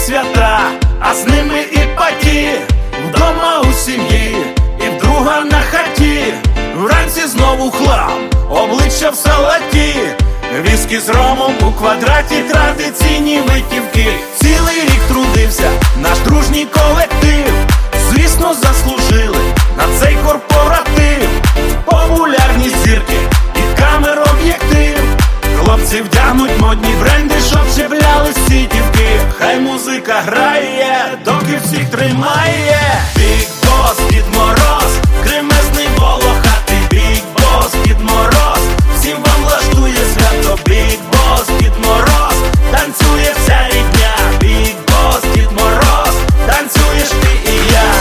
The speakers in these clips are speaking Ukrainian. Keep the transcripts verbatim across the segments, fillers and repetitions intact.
свята, а з ними і паді. Вдома у сім'ї і в друга на хаті. Вранці знову хлам, обличчя в салаті. Віскі з ромом у квадраті, традиційні витівки. Цілий рік трудився наш дружній колектив. Звісно, заслужили на цей корпоратив. Популярні зірки і камер об'єктив. Хлопці вдягнуть модні бренди, щоб чіпляли сітівки. Хай музика грає, доки всіх тримає. Big Boss, Дід Мороз, кремезний волохатий. Big Boss, Дід Мороз, всім вам влаштує свято. Big Boss, Дід Мороз, танцює вся рідня. Big Boss, Дід Мороз, танцюєш ти і я.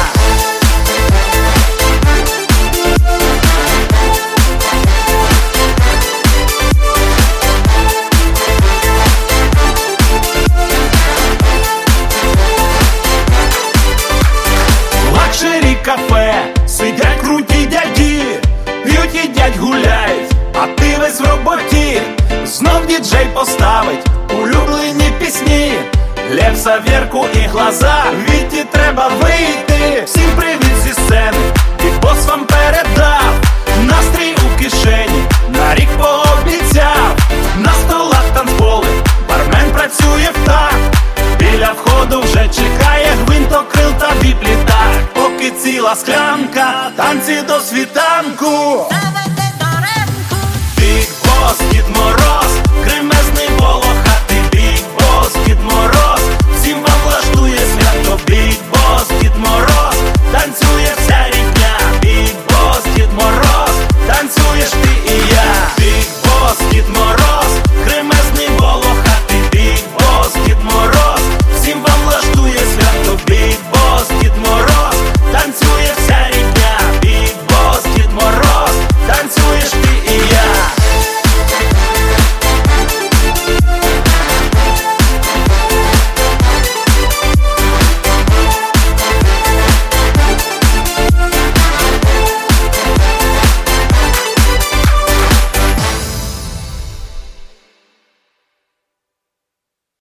Лакшері кафе, сидять круті дяді, п'ють, їдять, гуляють, а ти весь в роботі. Знов діджей поставить улюблені пісні. Лепса, Вірку і глаза, Віті треба вийти. Всім привіт зі сцени, Big Boss вам передав. Настрій у кишені, на рік пообіцяв. На столах танцполи, бармен працює в такт. Біля входу вже чекає гвинтокрил та віп-літак. Поки ціла склянка, танці до світанку.